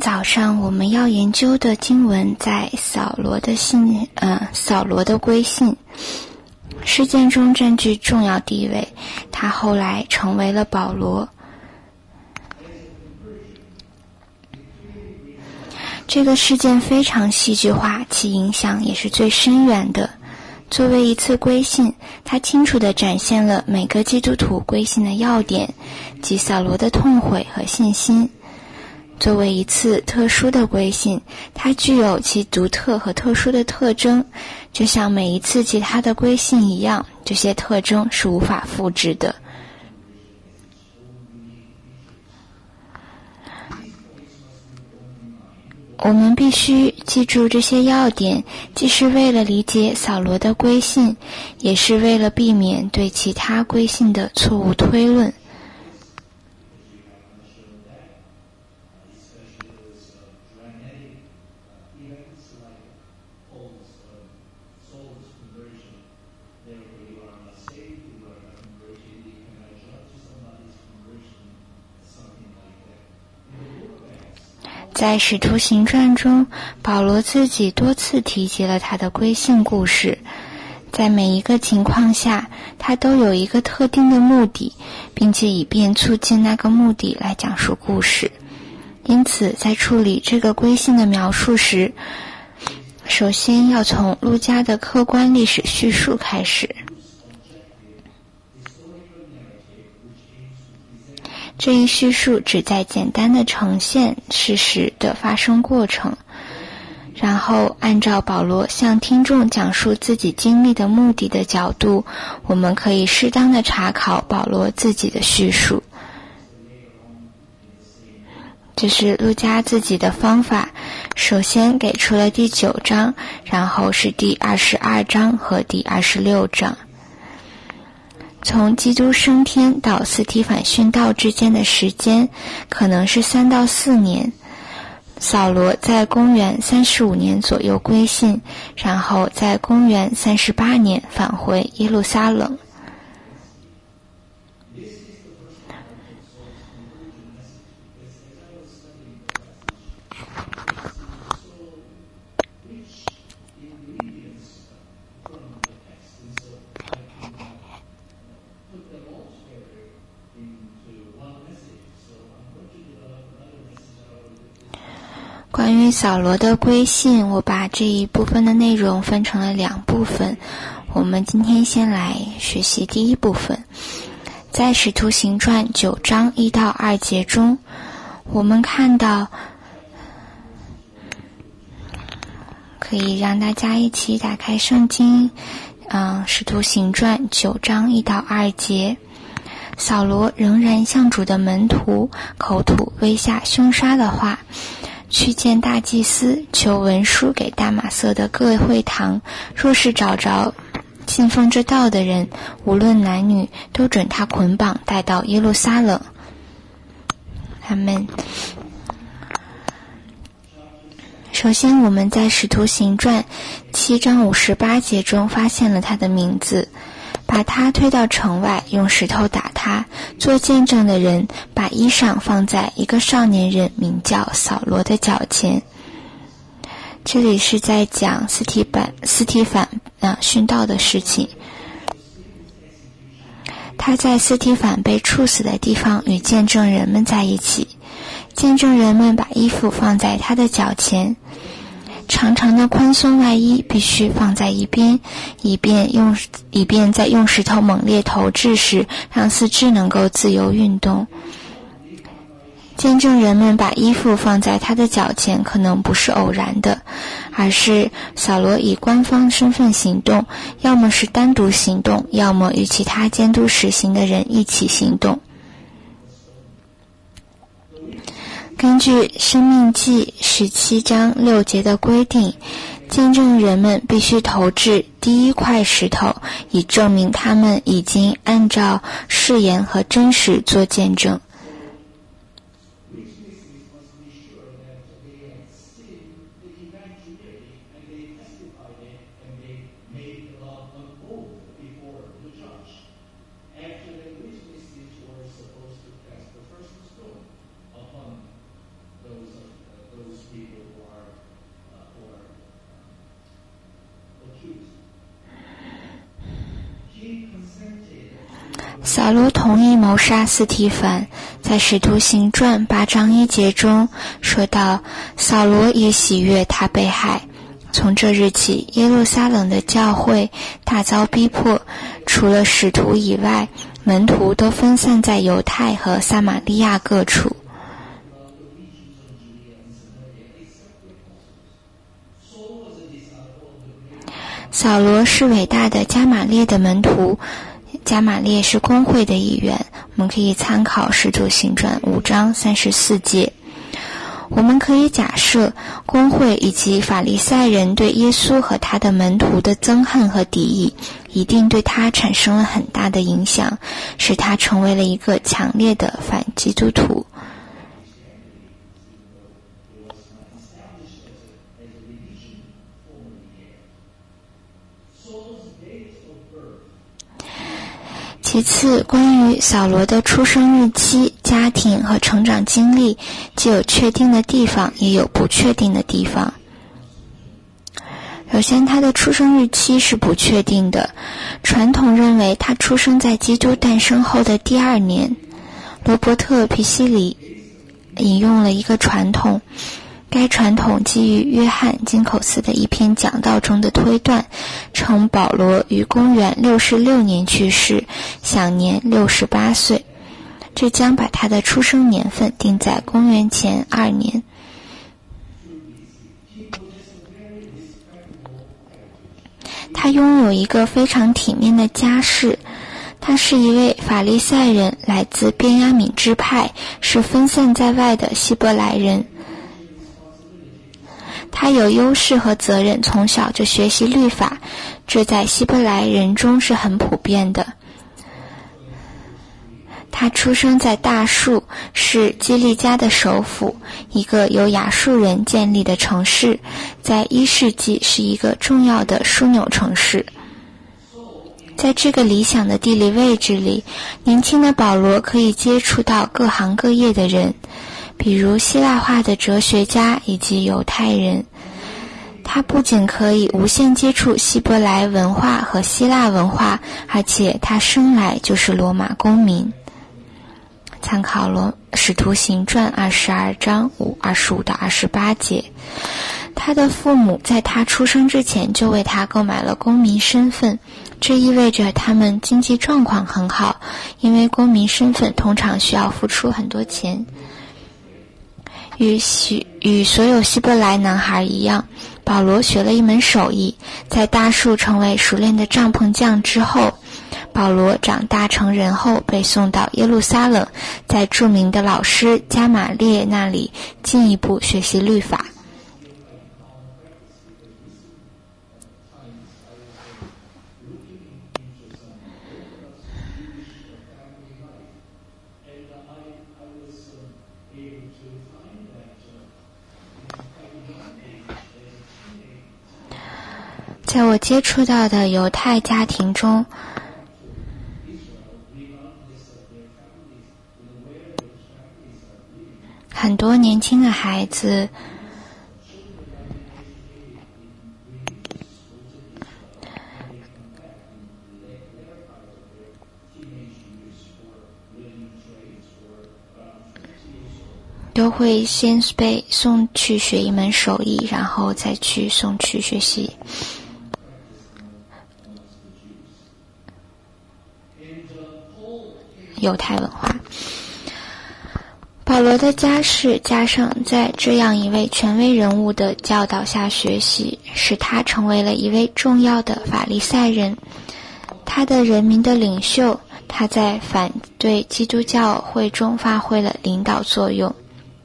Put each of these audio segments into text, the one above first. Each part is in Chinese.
早上我们要研究的经文在扫罗的归信事件中占据重要地位，他后来成为了保罗。这个事件非常戏剧化，其影响也是最深远的。作为一次归信，它清楚地展现了每个基督徒归信的要点，即扫罗的痛悔和信心。作为一次特殊的归信，它具有其独特和特殊的特征，就像每一次其他的归信一样，这些特征是无法复制的。我们必须记住这些要点，既是为了理解扫罗的归信，也是为了避免对其他归信的错误推论。在使徒行传中，保罗自己多次提及了他的归信故事，在每一个情况下，他都有一个特定的目的，并且以便促进那个目的来讲述故事。因此，在处理这个归信的描述时，首先要从路加的客观历史叙述开始。这一叙述旨在简单地呈现事实的发生过程，然后按照保罗向听众讲述自己经历的目的的角度，我们可以适当地查考保罗自己的叙述。这是路加自己的方法，首先给出了第9章，然后是第22章和第26章。从基督升天到司提反殉道之间的时间可能是3到4年。扫罗在公元35年左右归信，然后在公元38年返回耶路撒冷。关于扫罗的归信，我把这一部分的内容分成了2部分。我们今天先来学习第一部分。在使徒行传9章1到2节中，我们看到，可以让大家一起打开圣经，使徒行传9章1到2节。扫罗仍然向主的门徒口吐威吓凶杀的话，去见大祭司，求文书给大马色的各会堂，若是找着信奉这道的人，无论男女，都准他捆绑带到耶路撒冷。阿们。首先，我们在使徒行传7章58节中发现了他的名字，把他推到城外，用石头打他。做见证的人把衣裳放在一个少年人名叫扫罗的脚前。这里是在讲司提反殉道的事情。他在司提反被处死的地方与见证人们在一起，见证人们把衣服放在他的脚前。长长的宽松外衣必须放在一边，以便在用石头猛烈投掷时，让四肢能够自由运动。见证人们把衣服放在他的脚前，可能不是偶然的，而是扫罗以官方身份行动，要么是单独行动，要么与其他监督实行的人一起行动。根据申命记17章6节的规定，见证人们必须投掷第一块石头，以证明他们已经按照誓言和真实做见证。 扫罗同意谋杀司提反，在使徒行传8章1节中说到，扫罗也喜悦他被害。从这日起，耶路撒冷的教会大遭逼迫，除了使徒以外，门徒都分散在犹太和撒玛利亚各处。扫罗是伟大的加玛列的门徒，加玛列是公会的一员，我们可以参考使徒行传5章34节。我们可以假设公会以及法利赛人对耶稣和他的门徒的憎恨和敌意一定对他产生了很大的影响，使他成为了一个强烈的反基督徒。其次，关于扫罗的出生日期、家庭和成长经历，既有确定的地方，也有不确定的地方。首先，他的出生日期是不确定的，传统认为他出生在基督诞生后的第2年。罗伯特·皮西里引用了一个传统，该传统基于约翰·金口斯的一篇讲道中的推断，称保罗于公元66年去世，享年68岁，这将把他的出生年份定在公元前2年。他拥有一个非常体面的家世，他是一位法利赛人，来自便雅悯支派，是分散在外的希伯来人。他有优势和责任，从小就学习律法，这在希伯来人中是很普遍的。他出生在大树，是基利家的首府，一个由亚述人建立的城市，在1世纪是一个重要的枢纽城市。在这个理想的地理位置里，年轻的保罗可以接触到各行各业的人，比如希腊化的哲学家以及犹太人。他不仅可以无限接触希伯来文化和希腊文化，而且他生来就是罗马公民。参考使徒行传22章25到28节。他的父母在他出生之前就为他购买了公民身份，这意味着他们经济状况很好，因为公民身份通常需要付出很多钱。与所有希伯来男孩一样，保罗学了一门手艺，在大树成为熟练的帐篷匠之后，保罗长大成人后被送到耶路撒冷，在著名的老师加玛列那里进一步学习律法。在我接触到的犹太家庭中，很多年轻的孩子都会先被送去学一门手艺，然后再送去学习犹太文化。保罗的家世加上在这样一位权威人物的教导下学习，使他成为了一位重要的法利赛人，他的人民的领袖，他在反对基督教会中发挥了领导作用。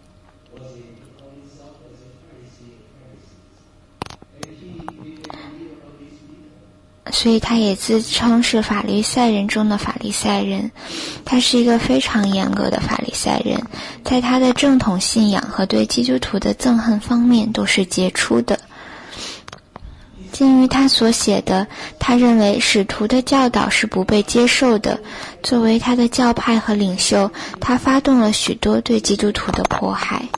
所以他也自称是法利赛人中的法利赛人。他是一个非常严格的法利赛人，在他的正统信仰和对基督徒的憎恨方面都是杰出的。鉴于他所写的，他认为使徒的教导是不被接受的。作为他的教派和领袖，他发动了许多对基督徒的迫害。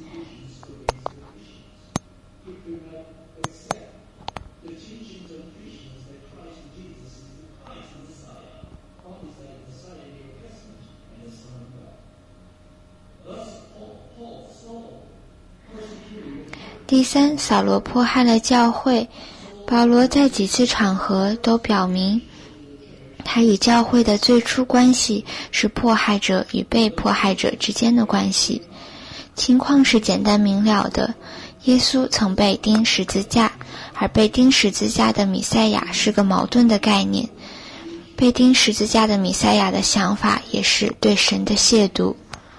第三，扫罗迫害了教会。保罗在几次场合都表明，他与教会的最初关系是迫害者与被迫害者之间的关系。情况是简单明了的，耶稣曾被钉十字架，而被钉十字架的弥赛亚是个矛盾的概念。被钉十字架的弥赛亚的想法也是对神的亵渎。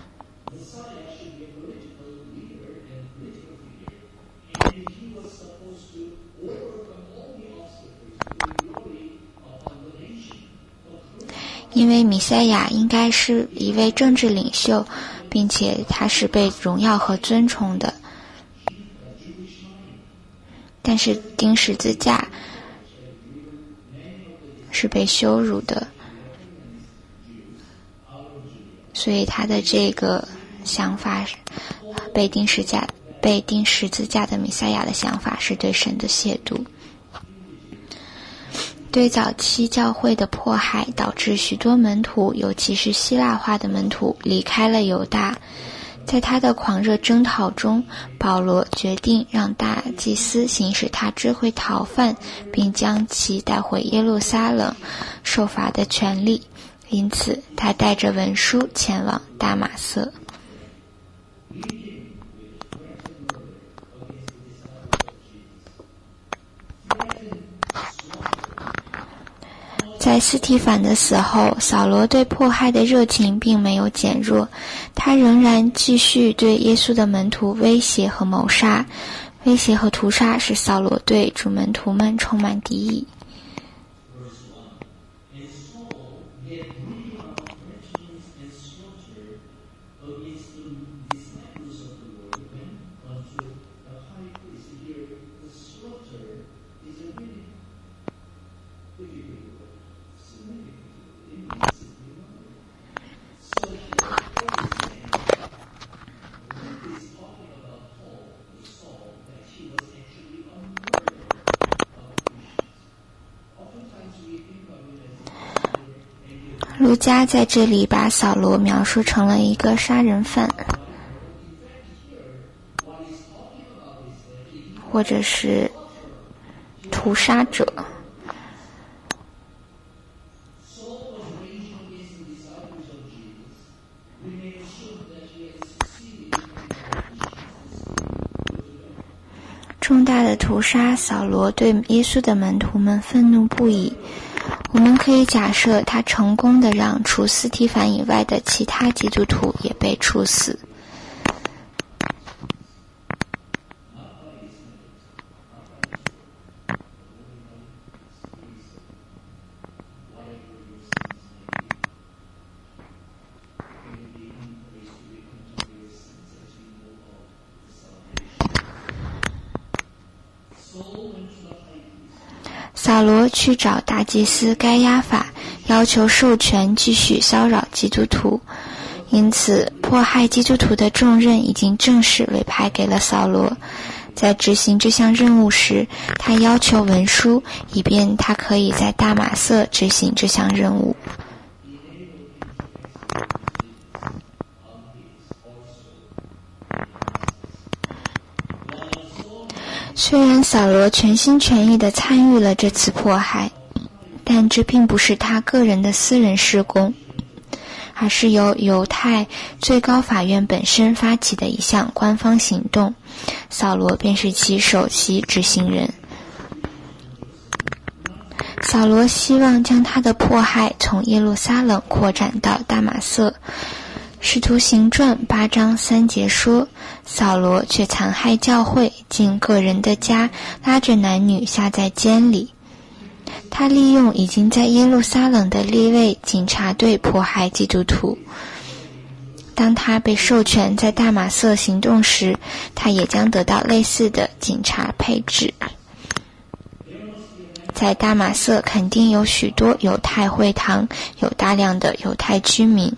因为弥赛亚应该是一位政治领袖，并且他是被荣耀和尊崇的，但是钉十字架是被羞辱的，所以他的这个想法，被钉十字架的弥赛亚的想法是对神的亵渎。对早期教会的迫害导致许多门徒，尤其是希腊化的门徒离开了犹大。在他的狂热征讨中，保罗决定让大祭司行使他知会逃犯并将其带回耶路撒冷受罚的权利，因此他带着文书前往大马色。在司提反的死后，扫罗对迫害的热情并没有减弱，他仍然继续对耶稣的门徒威胁和谋杀。威胁和屠杀使扫罗对主门徒们充满敌意。路加在这里把扫罗描述成了一个杀人犯，或者是屠杀者。重大的屠杀，扫罗对耶稣的门徒们愤怒不已。我们可以假设他成功地让除司提反以外的其他基督徒也被处死。扫罗去找大祭司该亚法，要求授权继续骚扰基督徒，因此迫害基督徒的重任已经正式委派给了扫罗。在执行这项任务时，他要求文书，以便他可以在大马色执行这项任务。虽然扫罗全心全意地参与了这次迫害，但这并不是他个人的私人事工，而是由犹太最高法院本身发起的一项官方行动，扫罗便是其首席执行人。扫罗希望将他的迫害从耶路撒冷扩展到大马色。使徒行传8章3节说，扫罗却残害教会，进个人的家，拉着男女下在监里。他利用已经在耶路撒冷的利未警察队迫害基督徒。当他被授权在大马色行动时，他也将得到类似的警察配置。在大马色肯定有许多犹太会堂，有大量的犹太居民。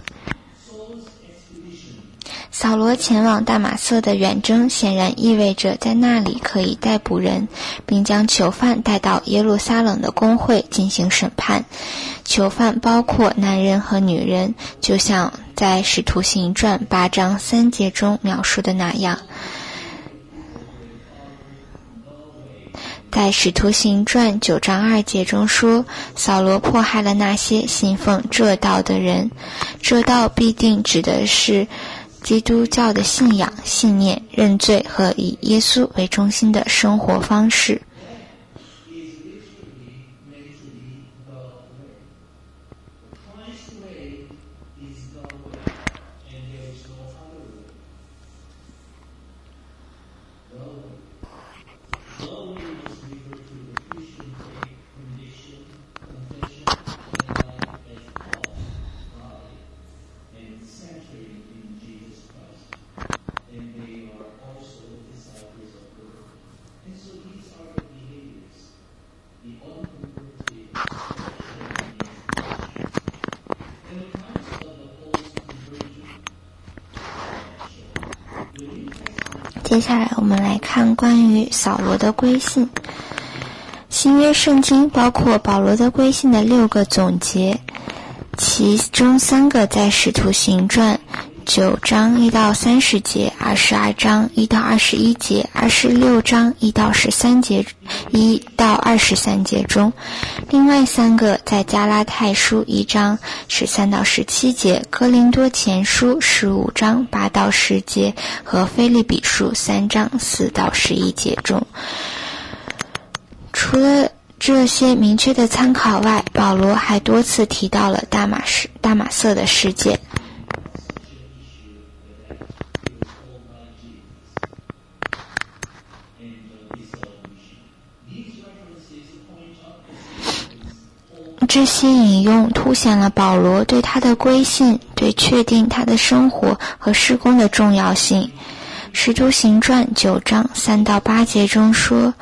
扫罗前往大马色的远征显然意味着在那里可以逮捕人，并将囚犯带到耶路撒冷的公会进行审判。囚犯包括男人和女人，就像在使徒行传8章3节中描述的那样。 在使徒行传9章2节中说，扫罗迫害了那些信奉这道的人。这道必定指的是基督教的信仰、信念、认罪和以耶稣为中心的生活方式。接下来我们来看关于扫罗的归信。新约圣经包括保罗的归信的6个总结，其中3个在使徒行传9章1到30节、22章1到21节、26章1到13节、1到23节中，另外3个在加拉太书1章13到17节、哥林多前书15章8到10节和腓立比书3章4到11节中。除了这些明确的参考外，保罗还多次提到了大马色的事件。这些引用凸显了保罗对他的归信、对确定他的生活和事工的重要性。使徒行传9章3到8节中说，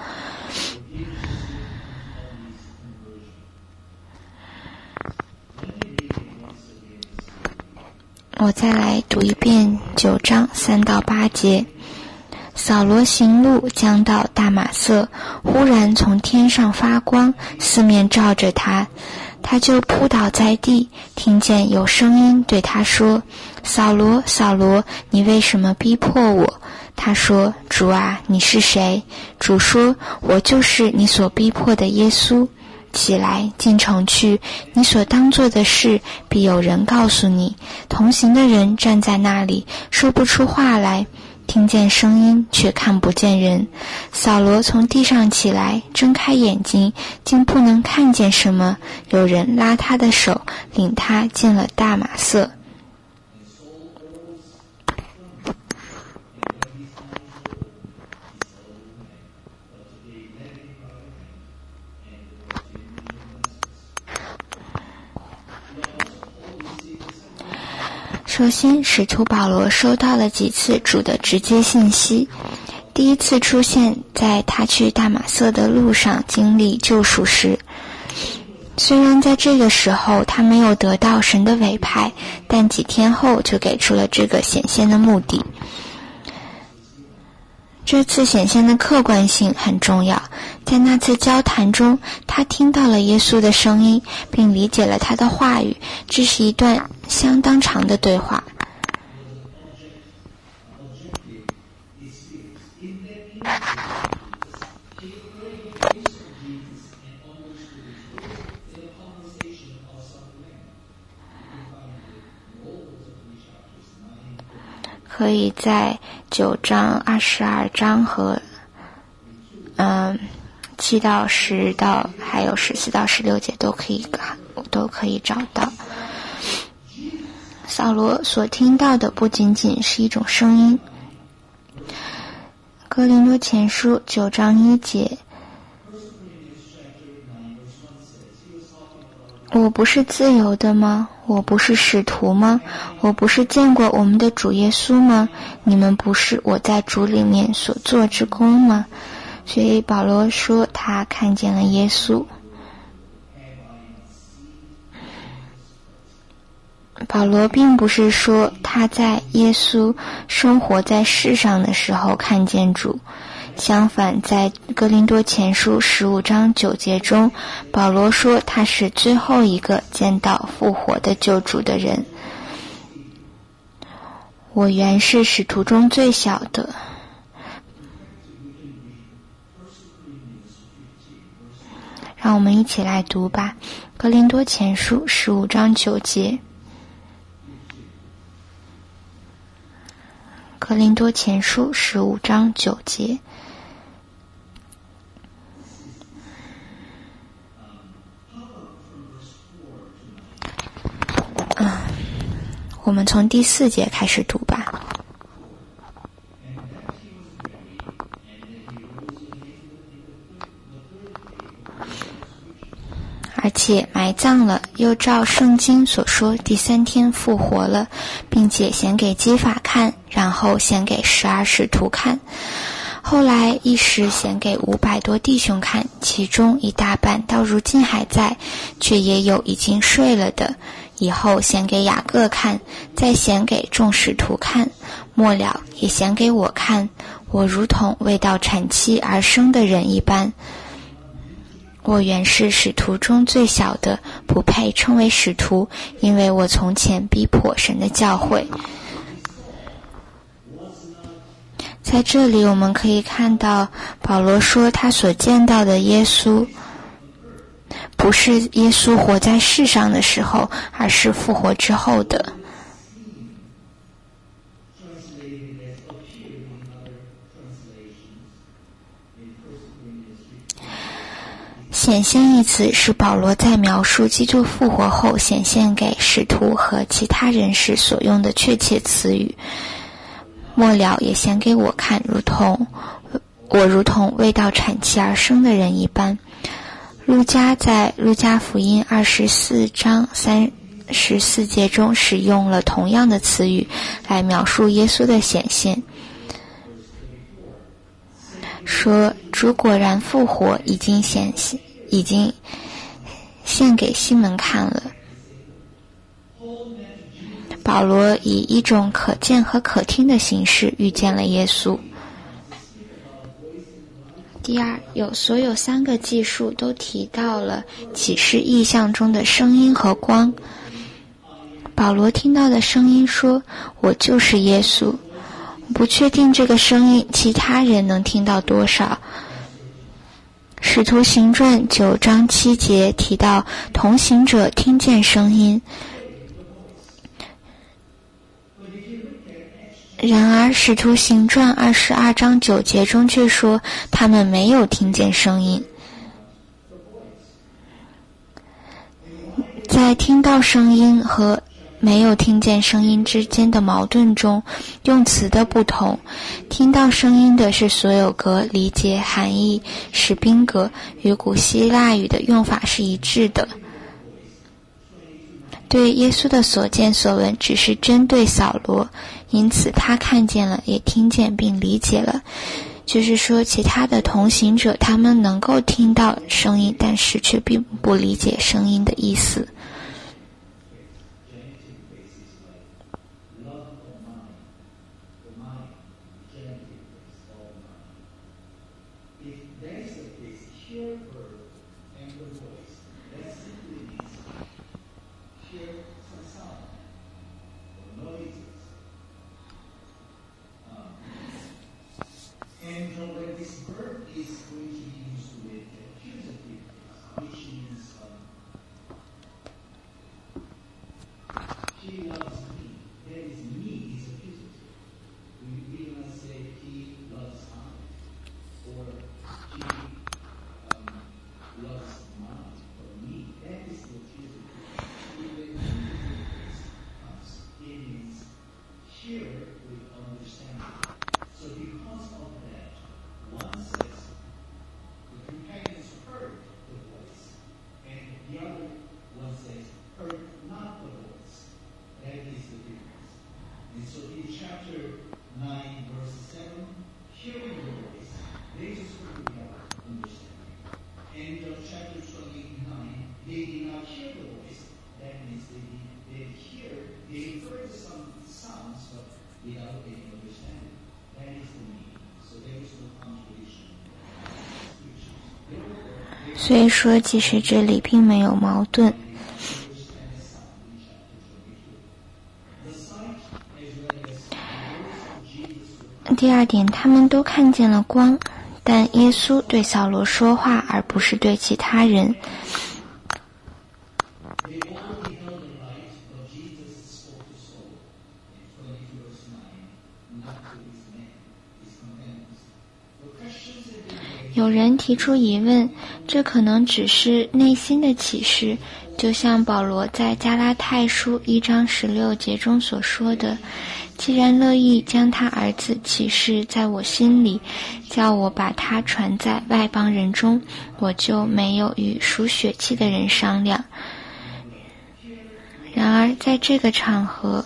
我再来读一遍9章3到8节。扫罗行路将到大马色，忽然从天上发光，四面照着他，他就扑倒在地，听见有声音对他说，扫罗，扫罗，你为什么逼迫我？他说，主啊，你是谁？主说，我就是你所逼迫的耶稣。起来，进城去，你所当做的事必有人告诉你。同行的人站在那里，说不出话来，听见声音却看不见人。扫罗从地上起来，睁开眼睛，竟不能看见什么。有人拉他的手，领他进了大马色。首先，使徒保罗收到了几次主的直接信息。第一次出现在他去大马色的路上经历救赎时，虽然在这个时候他没有得到神的委派，但几天后就给出了这个显现的目的。这次显现的客观性很重要，在那次交谈中，他听到了耶稣的声音，并理解了他的话语。这是一段相当长的对话。可以在9章、22章和7到10到还有14到16节都可以找到。扫罗所听到的不仅仅是一种声音。哥林多前书9章1节，我不是自由的吗？我不是使徒吗？我不是见过我们的主耶稣吗？你们不是我在主里面所做之功吗？所以保罗说他看见了耶稣。保罗并不是说他在耶稣生活在世上的时候看见主，相反，在哥林多前书15章9节中，保罗说他是最后一个见到复活的救主的人。我原是使徒中最小的。 让我们一起来读吧。哥林多前书15章9节。哥林多前书15章9节。我们从第4节开始读吧。而且埋葬了，又照圣经所说第3天复活了，并且显给基法看，然后显给12使徒看，后来一时显给500多弟兄看，其中一大半到如今还在，却也有已经睡了的，以后显给雅各看，再显给众使徒看，末了也显给我看，我如同未到产期而生的人一般。我原是使徒中最小的，不配称为使徒，因为我从前逼迫神的教会。在这里我们可以看到保罗说他所见到的耶稣不是耶稣活在世上的时候，而是复活之后的。显现一词是保罗在描述基督复活后显现给使徒和其他人士所用的确切词语。末了也显给我看，如同未到产期而生的人一般。路加在路加福音24章34节中使用了同样的词语来描述耶稣的显现，说主果然复活，已经献给西门看了。保罗以一种可见和可听的形式遇见了耶稣。第二，所有3个记述都提到了启示异象中的声音和光。保罗听到的声音说，我就是耶稣。不确定这个声音其他人能听到多少。使徒行传9章7节提到同行者听见声音，然而使徒行传22章9节中却说他们没有听见声音。在听到声音和没有听见声音之间的矛盾中，用词的不同，听到声音的是所有格，理解含义是宾格，与古希腊语的用法是一致的。对耶稣的所见所闻只是针对扫罗，因此他看见了，也听见并理解了。就是说其他的同行者他们能够听到声音，但是却并不理解声音的意思。所以说其实这里并没有矛盾。第二点，他们都看见了光， 但耶稣对扫罗说话，而不是对其他人。有人提出疑问，这可能只是内心的启示，就像保罗在加拉太书1章16节中所说的，既然乐意将他儿子启示在我心里，叫我把他传在外邦人中，我就没有与属血气的人商量。然而在这个场合，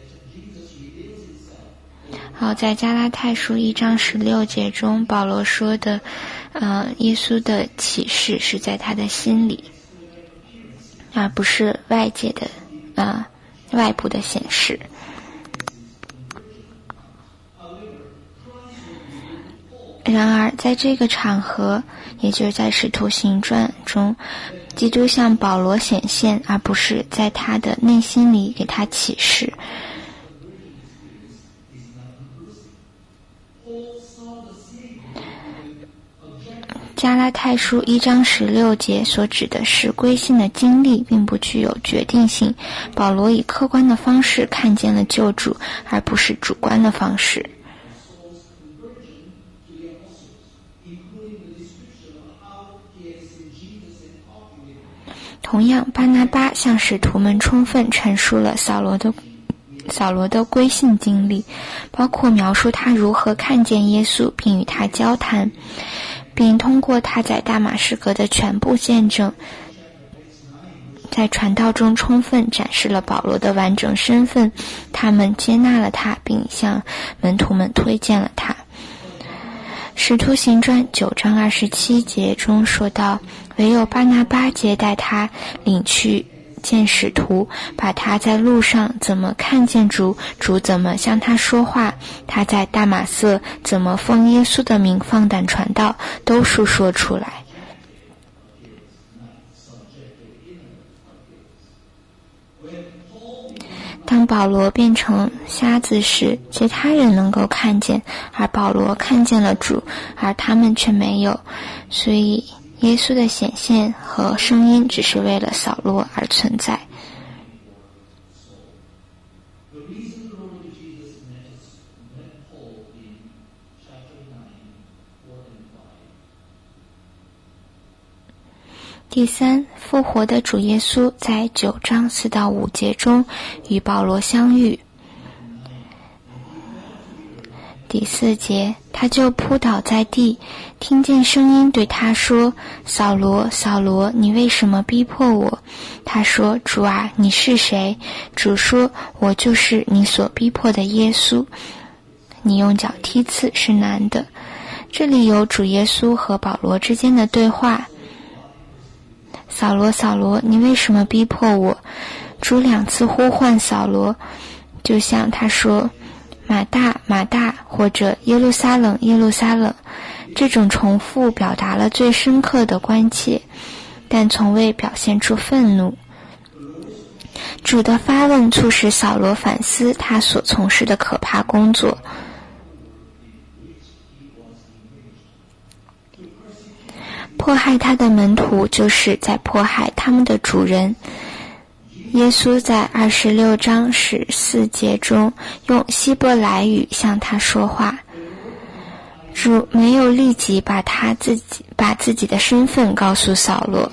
在加拉太书1章16节中，保罗说的耶稣的启示是在他的心里，而不是外界的外部的显示。然而在这个场合，也就是在使徒行传中，基督向保罗显现，而不是在他的内心里给他启示。加拉太书1章16节所指的是归信的经历，并不具有决定性。保罗以客观的方式看见了救主，而不是主观的方式。同样，巴拿巴向使徒们充分阐述了扫罗的归信经历，包括描述他如何看见耶稣并与他交谈，并通过他在大马士革的全部见证，在传道中充分展示了保罗的完整身份，他们接纳了他，并向门徒们推荐了他。使徒行传9章27节中说到，唯有巴拿巴接待他，领去见使徒，把他在路上怎么看见主，主怎么向他说话，他在大马色怎么奉耶稣的名放胆传道，都述说出来。当保罗变成瞎子时，其他人能够看见，而保罗看见了主，而他们却没有。所以耶稣的显现和声音只是为了扫罗而存在。第三，复活的主耶稣在9章4到5节中与保罗相遇。第4节，他就扑倒在地，听见声音对他说：“扫罗，扫罗，你为什么逼迫我？”他说：“主啊，你是谁？”主说：“我就是你所逼迫的耶稣。你用脚踢刺是难的。”这里有主耶稣和保罗之间的对话。扫罗，扫罗，你为什么逼迫我？主2次呼唤扫罗，就像他说：“马大，马大，或者耶路撒冷，耶路撒冷。”这种重复表达了最深刻的关切，但从未表现出愤怒。主的发问促使扫罗反思他所从事的可怕工作。迫害他的门徒就是在迫害他们的主人。耶稣在26章14节中用希伯来语向他说话。主没有立即把自己的身份告诉扫罗。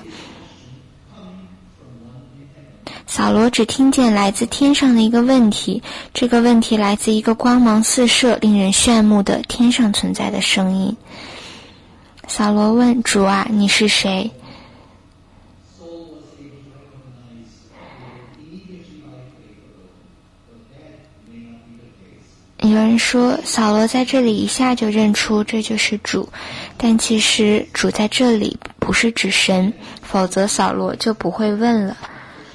扫罗只听见来自天上的一个问题，这个问题来自一个光芒四射、令人炫目的天上存在的声音。扫罗问：“主啊，你是谁？”有人说扫罗在这里一下就认出这就是主，但其实主在这里不是指神，否则扫罗就不会问了。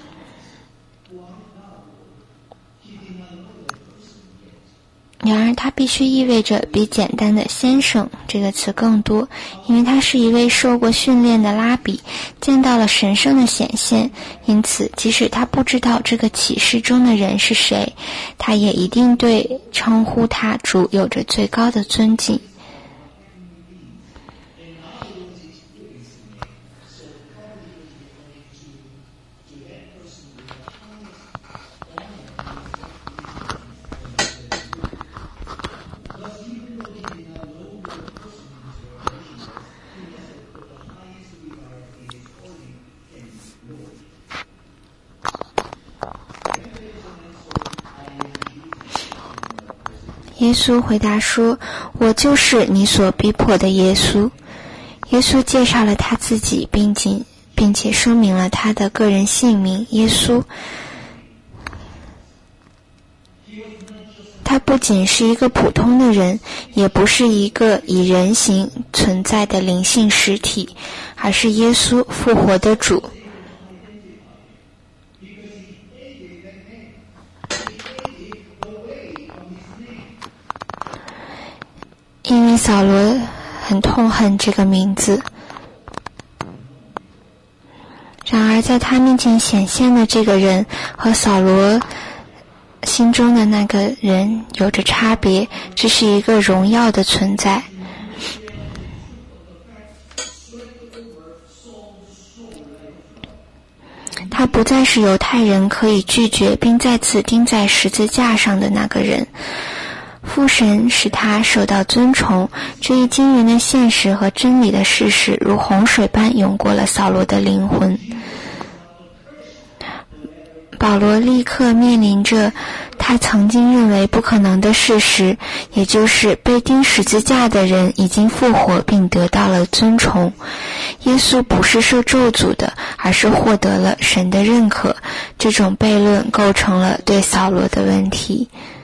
然而它必须意味着比简单的先生这个词更多，因为他是一位受过训练的拉比，见到了神圣的显现，因此即使他不知道这个启示中的人是谁，他也一定对称呼他主有着最高的尊敬。 耶稣回答说，我就是你所逼迫的耶稣。耶稣介绍了他自己，并且说明了他的个人姓名耶稣。他不仅是一个普通的人，也不是一个以人形存在的灵性实体，而是耶稣复活的主。因为扫罗很痛恨这个名字，然而在他面前显现的这个人和扫罗心中的那个人有着差别，这是一个荣耀的存在。他不再是犹太人可以拒绝并再次钉在十字架上的那个人。父神使他受到尊崇，这一惊人的现实和真理的事实如洪水般涌过了扫罗的灵魂。保罗立刻面临着他曾经认为不可能的事实，也就是被钉十字架的人已经复活并得到了尊崇。耶稣不是受咒诅的，而是获得了神的认可。这种悖论构成了对扫罗的问题。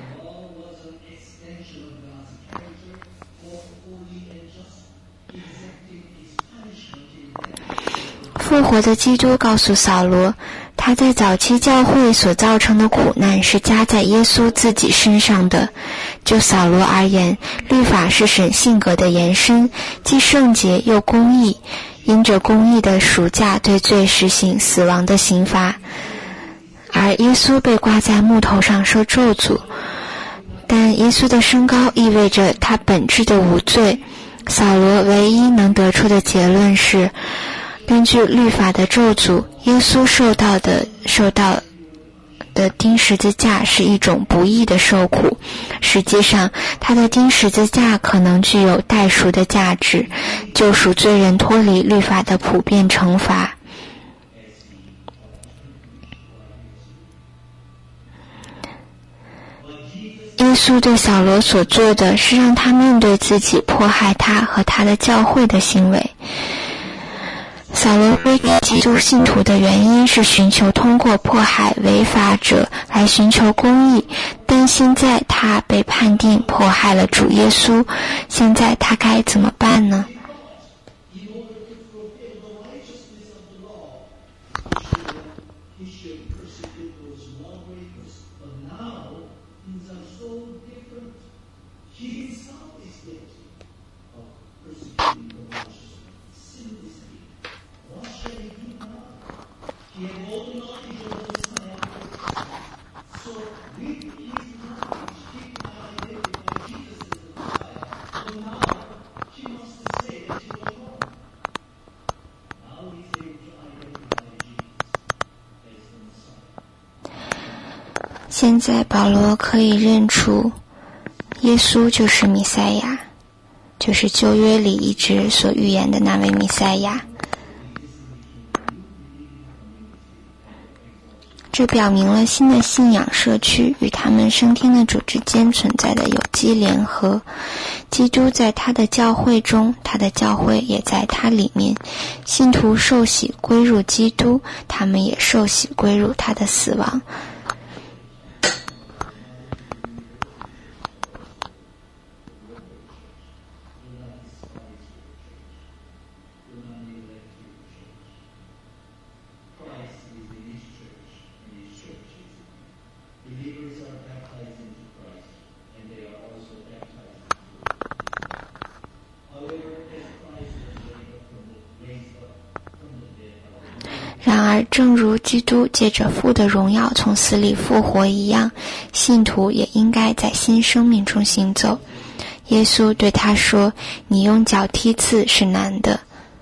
复活的基督告诉扫罗，他在早期教会所造成的苦难是加在耶稣自己身上的。就扫罗而言，律法是神性格的延伸，既圣洁又公义，因着公义的赎价对罪实行死亡的刑罚。而耶稣被挂在木头上受咒诅，但耶稣的升高意味着他本质的无罪。扫罗唯一能得出的结论是，根据律法的咒诅，耶稣受到的钉十字架是一种不义的受苦。实际上，他的钉十字架可能具有代赎的价值，救赎罪人脱离律法的普遍惩罚。耶稣对扫罗所做的是让他面对自己迫害他和他的教会的行为。扫罗归给基督信徒的原因是寻求通过迫害违法者来寻求公义，但现在他被判定迫害了主耶稣，现在他该怎么办呢？现在保罗可以认出耶稣就是弥赛亚，就是旧约里一直所预言的那位弥赛亚。这表明了新的信仰社区与他们升天的主之间存在的有机联合。基督在他的教会中，他的教会也在他里面。信徒受洗归入基督，他们也受洗归入他的死亡。然而，正如基督借着父的荣耀从死里复活一样，信徒也应该在新生命中行走。耶稣对他说：“你用脚踢刺是难的。”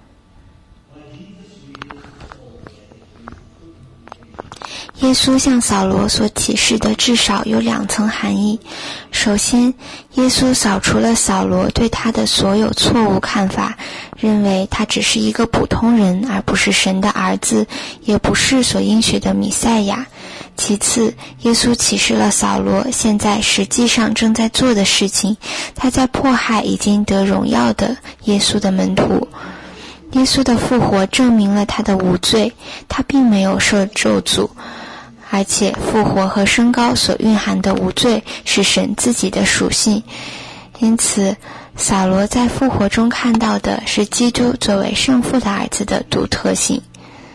耶稣向扫罗所启示的至少有2层含义。首先，耶稣扫除了扫罗对他的所有错误看法， 认为他只是一个普通人，而不是神的儿子，也不是所应许的弥赛亚。其次，耶稣启示了扫罗现在实际上正在做的事情，他在迫害已经得荣耀的耶稣的门徒。耶稣的复活证明了他的无罪，他并没有受咒诅，而且复活和升高所蕴含的无罪是神自己的属性。因此，扫罗在复活中看到的是基督作为圣父的儿子的独特性。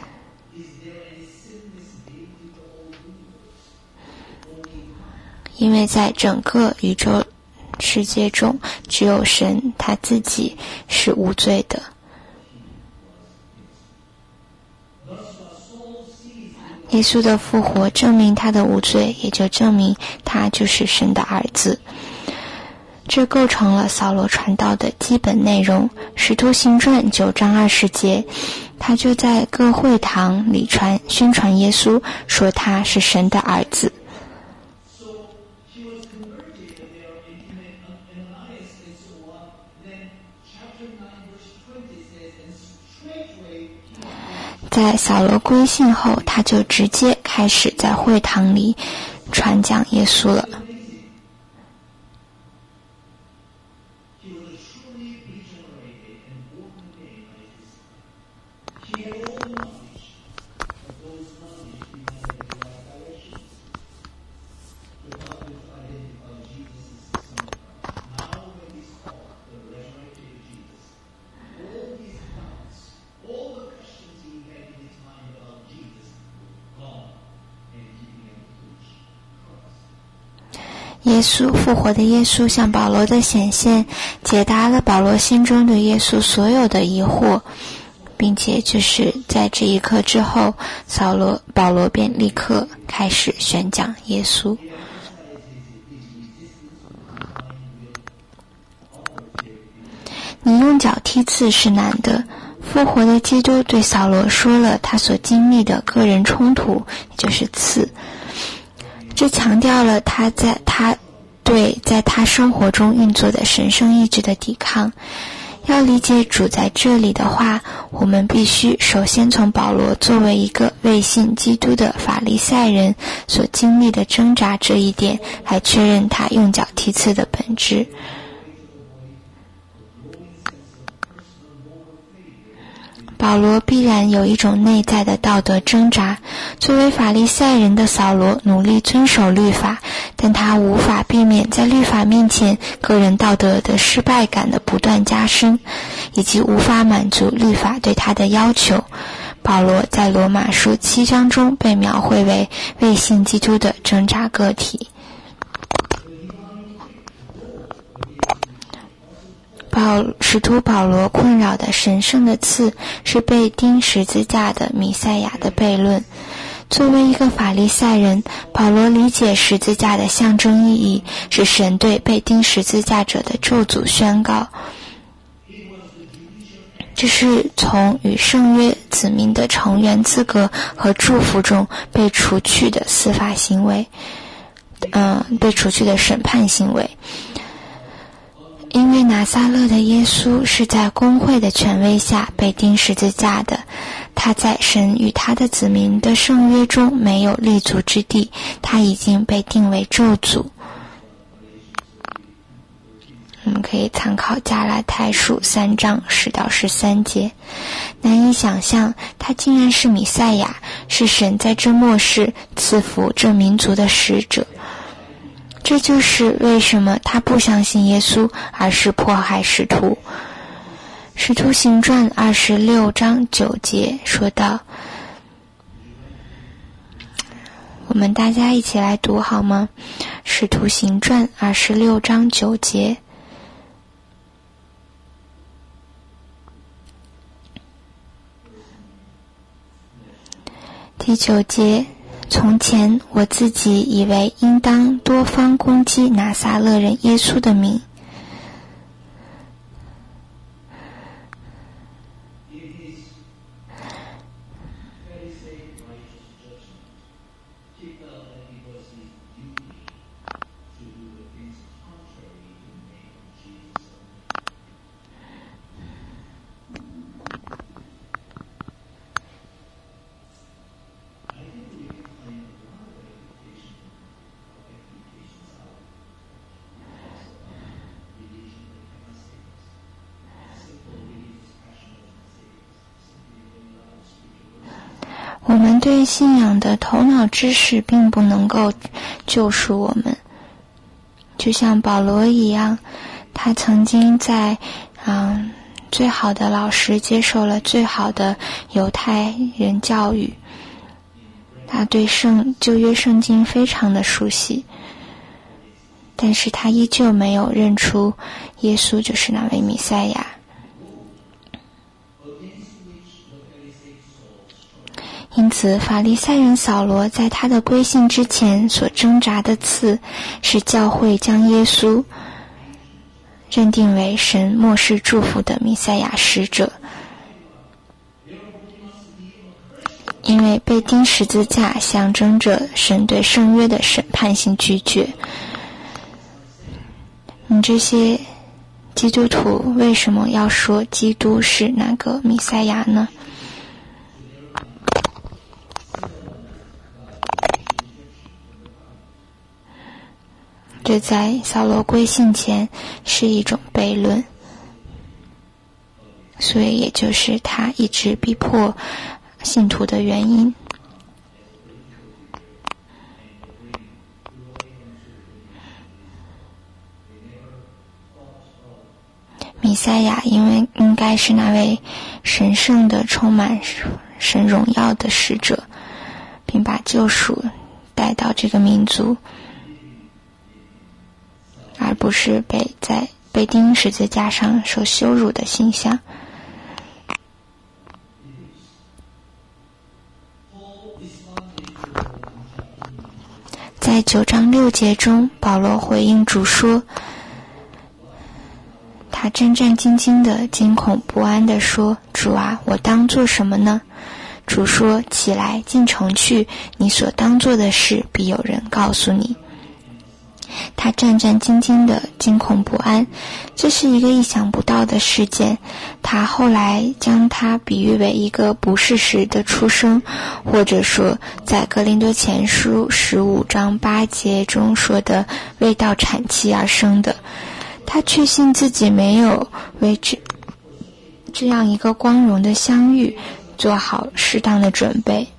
因为在整个宇宙世界中，只有神他自己是无罪的。耶稣的复活证明他的无罪，也就证明他就是神的儿子。这构成了扫罗传道的基本内容。使徒行传9章20节，他就在各会堂里宣传耶稣，说他是神的儿子。在扫罗归信后，他就直接开始在会堂里传讲耶稣了。耶稣复活的耶稣向保罗的显现，解答了保罗心中对耶稣所有的疑惑，并且就是在这一刻之后，保罗便立刻开始宣讲耶稣。你用脚踢刺是难的。复活的基督对扫罗说了他所经历的个人冲突，也就是刺。这强调了他在他生活中运作的神圣意志的抵抗。要理解主在这里的话，我们必须首先从保罗作为一个未信基督的法利赛人所经历的挣扎这一点来确认他用脚踢刺的本质。保罗必然有一种内在的道德挣扎。作为法利赛人的扫罗努力遵守律法，但他无法避免在律法面前个人道德的失败感的不断加深，以及无法满足律法对他的要求。保罗在罗马书7章中被描绘为未信基督的挣扎个体。使徒保罗困扰的神圣的刺是被钉十字架的弥赛亚的悖论。作为一个法利赛人，保罗理解十字架的象征意义是神对被钉十字架者的咒诅宣告，这是从与圣约子民的成员资格和祝福中被除去的司法行为，被除去的审判行为。因为拿撒勒的耶稣是在公会的权威下被钉十字架的，他在神与他的子民的圣约中没有立足之地，他已经被定为咒诅。我们可以参考加拉太书3章10到13节。难以想象他竟然是弥赛亚，是神在这末世赐福这民族的使者。这就是为什么他不相信耶稣，而是迫害使徒。使徒行传26章9节说道，我们大家一起来读好吗？使徒行传26章9节。第9节，从前我自己以为应当多方攻击拿撒勒人耶稣的名。 我们对信仰的头脑知识并不能够救赎我们，就像保罗一样，他曾经在最好的老师接受了最好的犹太人教育，他对旧约圣经非常的熟悉，但是他依旧没有认出耶稣就是那位弥赛亚。因此法利赛人扫罗在他的归信之前所挣扎的刺，是教会将耶稣认定为神末世祝福的弥赛亚使者。因为被钉十字架象征着神对圣约的审判性拒绝。这些基督徒为什么要说基督是那个弥赛亚呢？这在扫罗归信前是一种悖论，所以也就是他一直逼迫信徒的原因。弥赛亚因为应该是那位神圣的充满神荣耀的使者，并把救赎带到这个民族，而不是被钉十字架上受羞辱的形象。在9章6节中，保罗回应主说，他战战兢兢的惊恐不安地说，主啊，我当做什么呢？主说，起来，进城去，你所当做的事必有人告诉你。他战战兢兢的惊恐不安，这是一个意想不到的事件。他后来将它比喻为一个不适时的出生，或者说在哥林多前书15章8节中说的未到产期而生的。他确信自己没有为这样一个光荣的相遇做好适当的准备。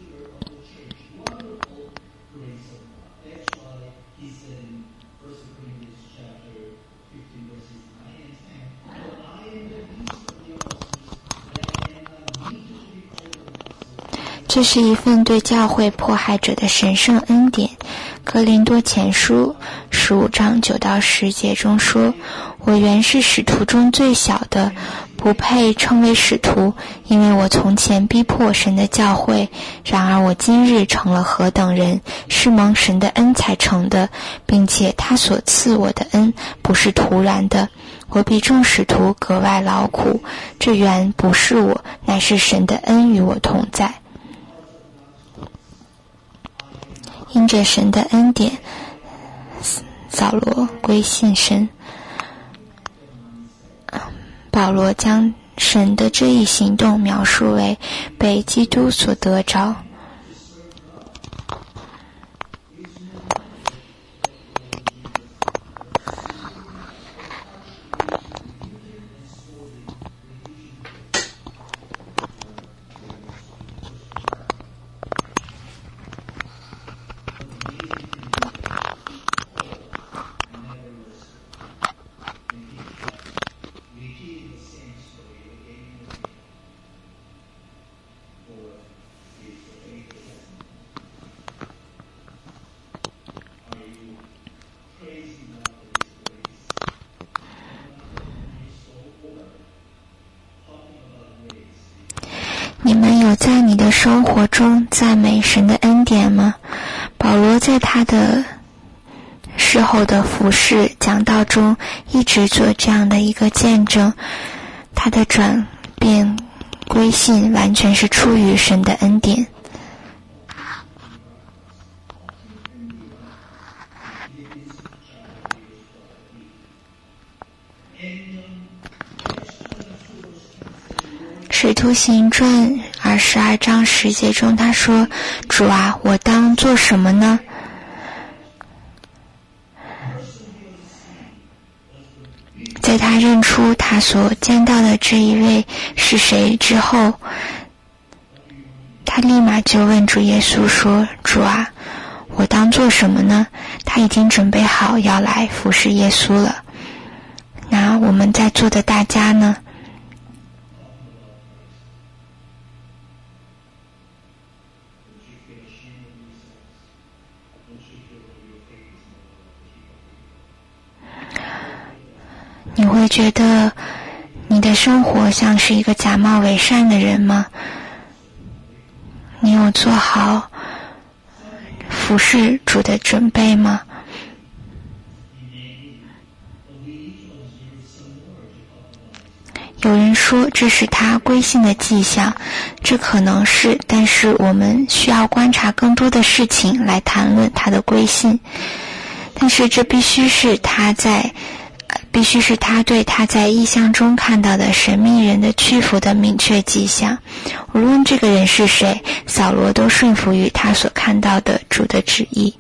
这是一份对教会迫害者的神圣恩典。哥林多前书15章9到10节中说，我原是使徒中最小的，不配称为使徒，因为我从前逼迫神的教会，然而我今日成了何等人，是蒙神的恩才成的，并且他所赐我的恩不是突然的，我比众使徒格外劳苦，这原不是我，乃是神的恩与我同在。因着神的恩典，扫罗归信神。保罗将神的这一行动描述为被基督所得着。你们有在你的生活中赞美神的恩典吗？保罗在他的事后的服事讲道中一直做这样的一个见证，他的转变归信完全是出于神的恩典。使徒行传22章10节中他说，主啊，我当做什么呢？在他认出他所见到的这一位是谁之后， 他立马就问主耶稣说：主啊，我当做什么呢？他已经准备好要来服侍耶稣了。那我们在座的大家呢？你会觉得你的生活像是一个假冒伪善的人吗？你有做好服侍主的准备吗？有人说这是他归信的迹象，这可能是，但是我们需要观察更多的事情来谈论他的归信。但是这必须是他对他在异象中看到的神秘人的屈服的明确迹象。无论这个人是谁，扫罗都顺服于他所看到的主的旨意。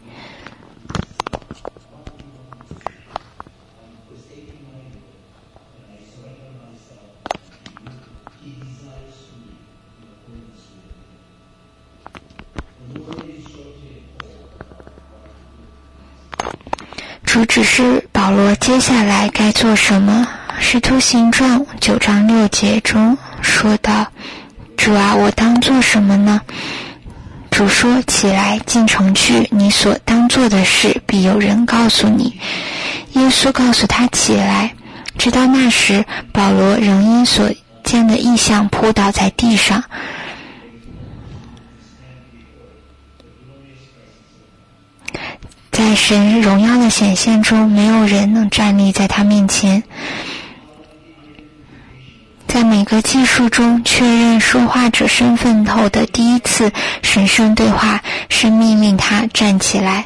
主指示保罗接下来该做什么。使徒行传9章6节中说道：主啊，我当做什么呢？主说：起来，进城去，你所当做的事必有人告诉你。耶稣告诉他起来。直到那时，保罗仍因所见的异象扑倒在地上。在神荣耀的显现中，没有人能站立在他面前。在每个记述中确认说话者身份后的第一次神圣对话是命令他站起来。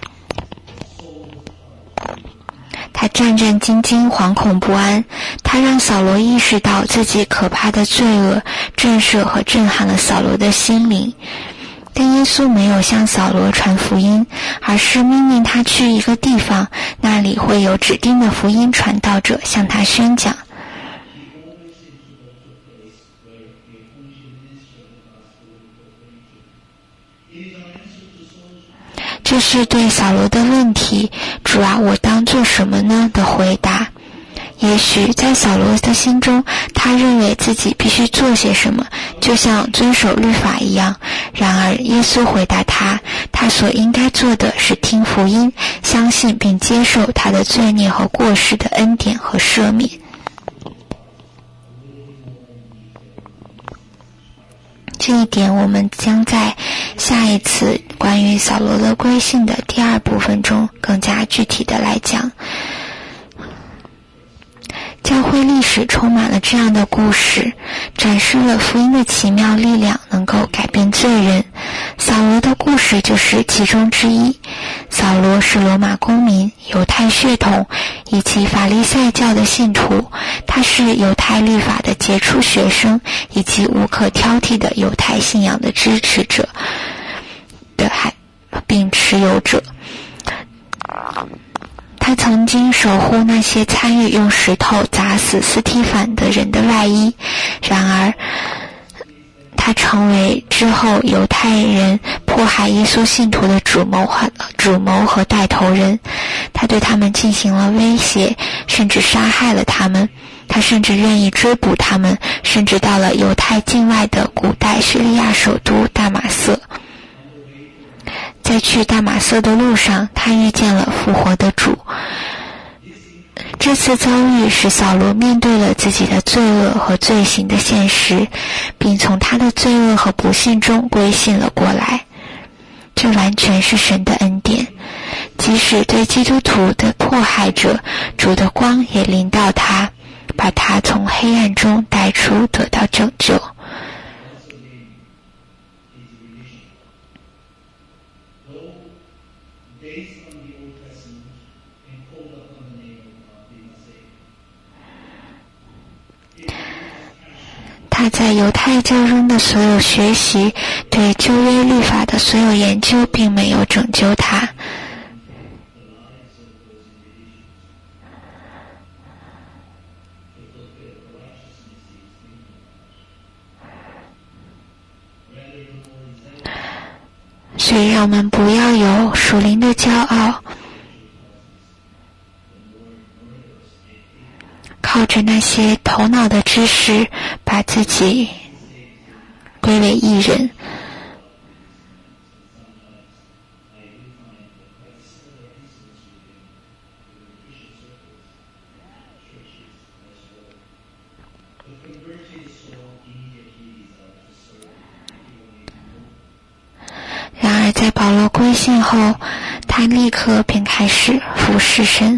他战战兢兢，惶恐不安。他让扫罗意识到自己可怕的罪恶，震慑和震撼了扫罗的心灵。但耶稣没有向扫罗传福音，而是命令他去一个地方，那里会有指定的福音传道者向他宣讲。这是对扫罗的问题：主啊，我当做什么呢？的回答。也许在扫罗的心中，他认为自己必须做些什么，就像遵守律法一样。然而耶稣回答他，他所应该做的是听福音，相信并接受他的罪孽和过失的恩典和赦免。这一点我们将在下一次关于扫罗的归信的第2部分中更加具体的来讲。教会历史充满了这样的故事，展示了福音的奇妙力量能够改变罪人。扫罗的故事就是其中之一。扫罗是罗马公民、犹太血统以及法利赛教的信徒，他是犹太律法的杰出学生，以及无可挑剔的犹太信仰的支持者并持有者。他曾经守护那些参与用石头砸死斯提反的人的外衣，然而他成为之后犹太人迫害耶稣信徒的主谋和带头人。他对他们进行了威胁，甚至杀害了他们。他甚至愿意追捕他们，甚至到了犹太境外的古代叙利亚首都大马色。在去大马色的路上，他遇见了复活的主。这次遭遇使扫罗面对了自己的罪恶和罪行的现实，并从他的罪恶和不幸中归信了过来。这完全是神的恩典。即使对基督徒的迫害者，主的光也临到他，把他从黑暗中带出，得到拯救。他在犹太教中的所有学习，对旧约律法的所有研究，并没有拯救他。 所以让我们不要有属灵的骄傲，靠着那些头脑的知识把自己归为义人。然而在保罗归信后，他立刻便开始服侍神。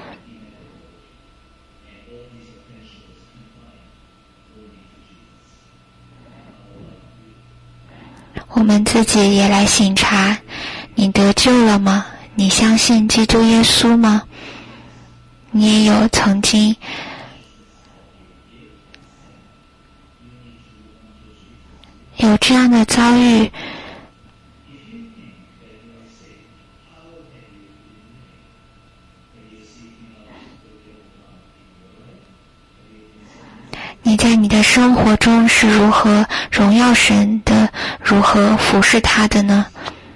我们自己也来省察，你得救了吗？你相信基督耶稣吗？你也有曾经有这样的遭遇，你在你的生活中是如何荣耀神的，如何服侍他的呢？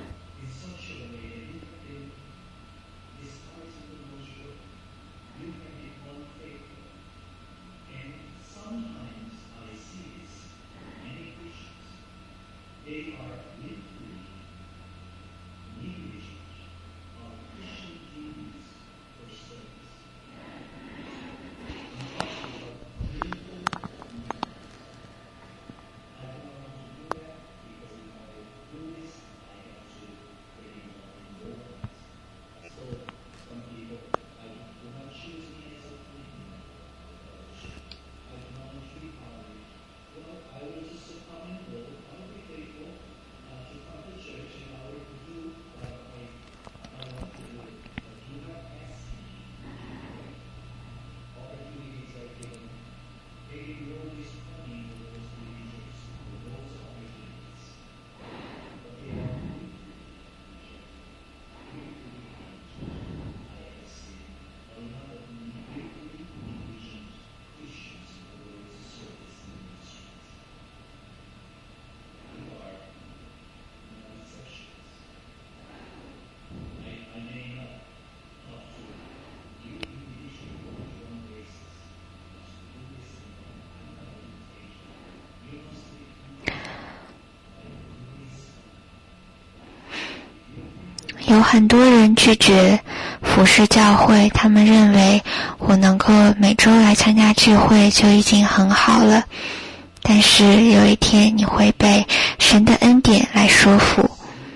有很多人拒绝服侍教会，他们认为我能够每周来参加聚会就已经很好了。但是有一天你会被神的恩典来说服，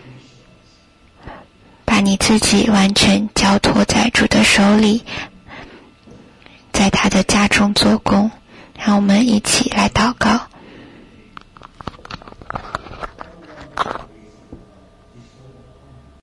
把你自己完全交托在主的手里，在他的家中做工。让我们一起来祷告。